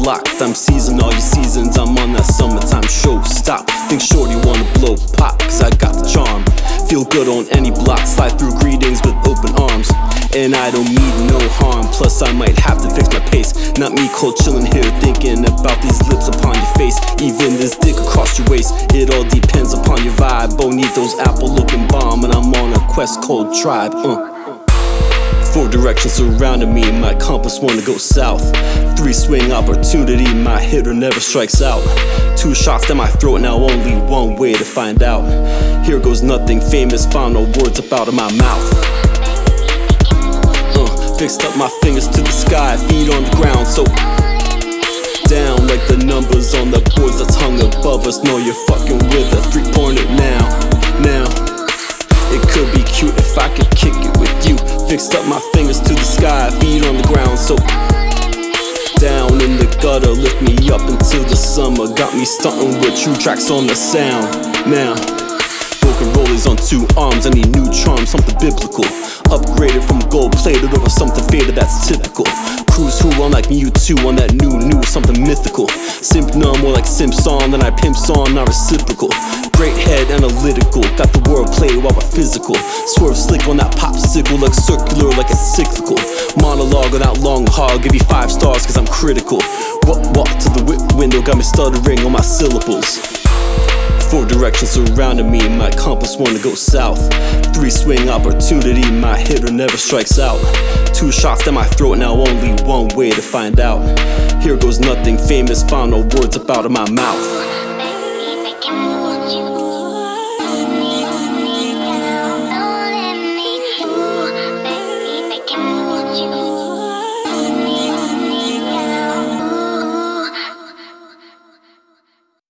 block. I'm seasoned all your seasons, I'm on that summertime show. Stop, think shorty wanna blow pop, cause I got the charm. Feel good on any block, slide through greetings with open arms. And I don't mean no harm, plus I might have to fix my pace. Not me cold chillin' here thinking about these lips upon your face. Even this dick across your waist, it all depends upon your vibe. Bonito's apple looking bomb, and I'm on a quest called Tribe. Four directions surrounding me, my compass wanna go south. Three swing opportunity, my hitter never strikes out. Two shots down my throat, now only one way to find out. Here goes nothing famous, found no words about in my mouth. Fixed up my fingers to the sky, feet on the ground, so down like the numbers on the boards that's hung above us. Know you're fucking with a 3-pointer now. It could be cute if I could kick it with you. Fixed up my fingers to the sky, feet on the ground, so down in the gutter, lift me up until the summer. Got me stunting with true tracks on the sound. Now broken rollers on 2 arms, I need new charms, something biblical. Upgraded from gold plated over something faded that's typical. Cruise who on like Mewtwo on that new something mythical. Simp no more like Simps on, then I pimps on, not reciprocal. Great head analytical, got the world played while we're physical. Swerve slick on that popsicle, like circular like it's cyclical. Monologue on that long haul, give you 5 stars cause I'm critical. Walk to the whip window, got me stuttering on my syllables. 4 directions surrounding me, my compass wanna go south. 3 swing opportunity, my hitter never strikes out. 2 shots down my throat, now only one way to find out. Here goes nothing famous, found no words about in my mouth.